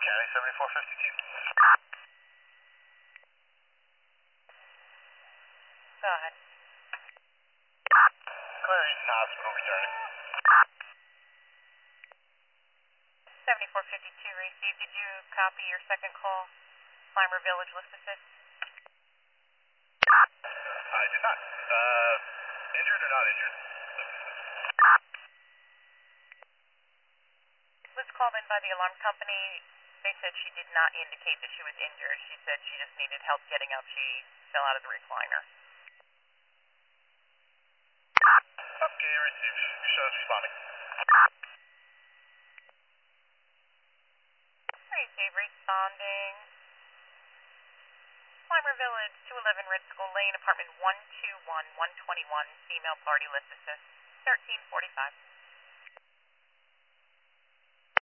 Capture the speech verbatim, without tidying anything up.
County seventy-four fifty-two. Go ahead. Clear Easton Hospital returning. seventy-four fifty-two received. Did you copy your second call? Clymer Village Lift Assist? I did not. Uh, injured or not injured? Was called in by the alarm company. They said she did not indicate that she was injured. She said she just needed help getting up. She fell out of the recliner. Okay, received. Show's responding. Receive responding. Clymer Village, two eleven Red Skull Lane, apartment one two one, one twenty-one, female party lift assist, thirteen forty-five.